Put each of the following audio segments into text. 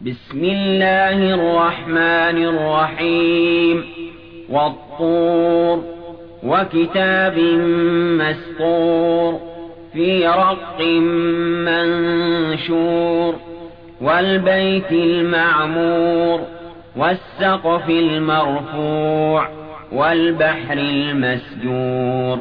بسم الله الرحمن الرحيم والطور وكتاب مسطور في رق منشور والبيت المعمور والسقف المرفوع والبحر المسجور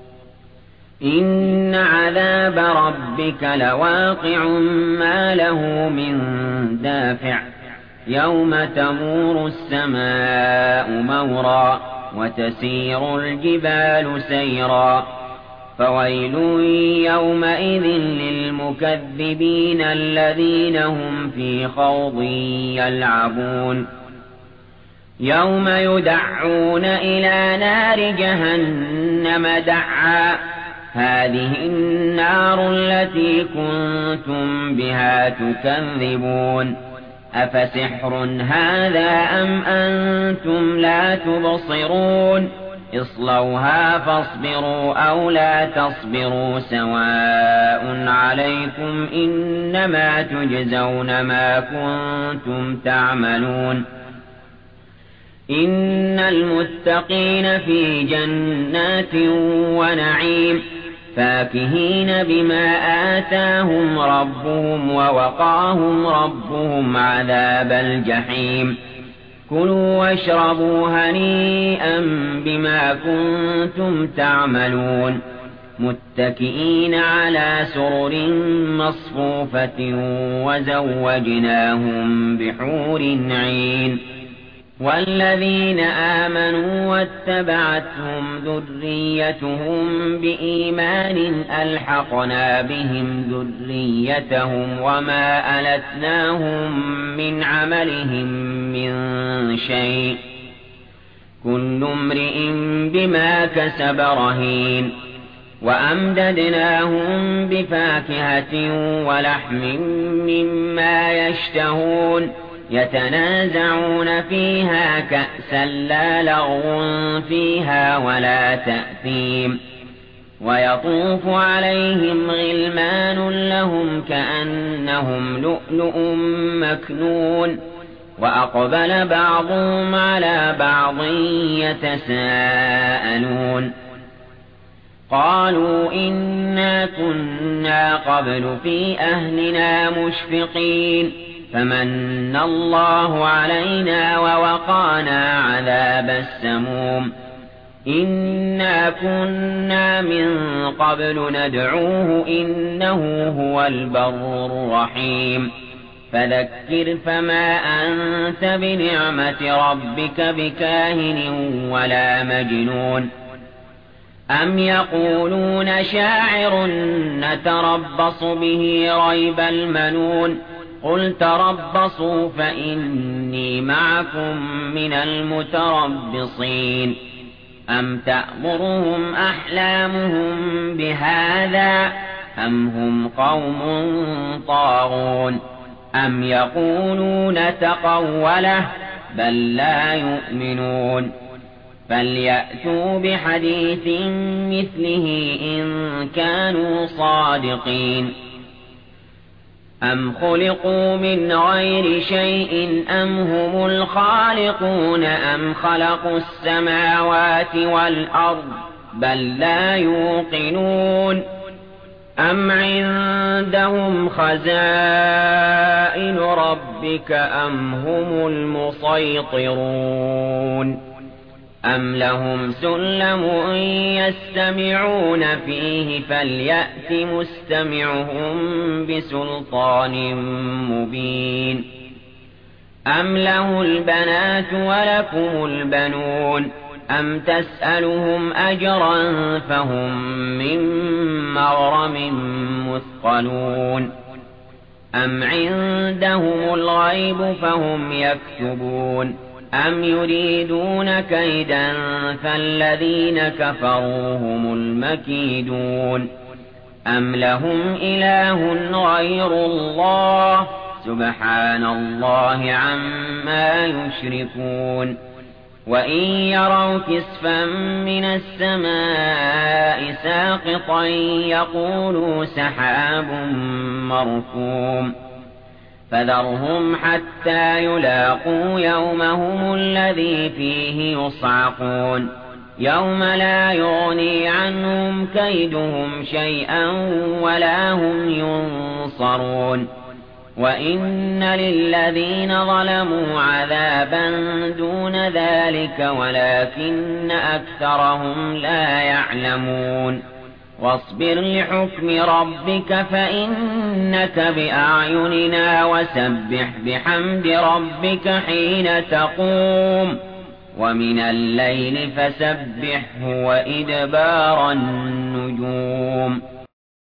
إن عذاب ربك لواقع ما له من دافع يوم تمور السماء مورا وتسير الجبال سيرا فويل يومئذ للمكذبين الذين هم في خوض يلعبون يوم يدعون إلى نار جهنم دعا هذه النار التي كنتم بها تكذبون أفسحر هذا أم أنتم لا تبصرون اصلوها فاصبروا أو لا تصبروا سواء عليكم إنما تجزون ما كنتم تعملون إن المتقين في جنات ونعيم فاكهين بما آتاهم ربهم ووقاهم ربهم عذاب الجحيم كلوا واشربوا هنيئا بما كنتم تعملون متكئين على سرر مصفوفة وزوجناهم بحور عين والذين آمنوا واتبعتهم ذريتهم بإيمان ألحقنا بهم ذريتهم وما ألتناهم من عملهم من شيء كل امرئ بما كسب رهين وأمددناهم بفاكهة ولحم مما يشتهون يتنازعون فيها كأسا لا لغو فيها ولا تأثيم ويطوف عليهم غلمان لهم كأنهم لؤلؤ مكنون وأقبل بعضهم على بعض يتساءلون قالوا إنا كنا قبل في أهلنا مشفقين فمن الله علينا ووقانا عذاب السموم إنا كنا من قبل ندعوه إنه هو البر الرحيم فذكر فما أنت بنعمة ربك بكاهن ولا مجنون أم يقولون شاعر نتربص به ريب المنون قل تربصوا فإني معكم من المتربصين أم تأمرهم أحلامهم بهذا أم هم قوم طاغون أم يقولون تقوله بل لا يؤمنون فليأتوا بحديث مثله إن كانوا صادقين أم خلقوا من غير شيء أم هم الخالقون أم خلقوا السماوات والأرض بل لا يوقنون أم عندهم خزائن ربك أم هم المسيطرون أم لهم سلم يستمعون فيه فليأت مستمعهم بسلطان مبين أم له البنات ولكم البنون أم تسألهم أجرا فهم من مغرم مثقلون أم عندهم الغيب فهم يكتبون أم يريدون كيدا فالذين كفروا هم المكيدون أم لهم إله غير الله سبحان الله عما يشركون وإن يروا كسفا من السماء ساقطا يقولوا سحاب مركوم فذرهم حتى يلاقوا يومهم الذي فيه يصعقون يوم لا يغني عنهم كيدهم شيئا ولا هم ينصرون وإن للذين ظلموا عذابا دون ذلك ولكن أكثرهم لا يعلمون واصبر لحكم ربك فإنك بأعيننا وسبح بحمد ربك حين تقوم ومن الليل فسبحه وإدبار النجوم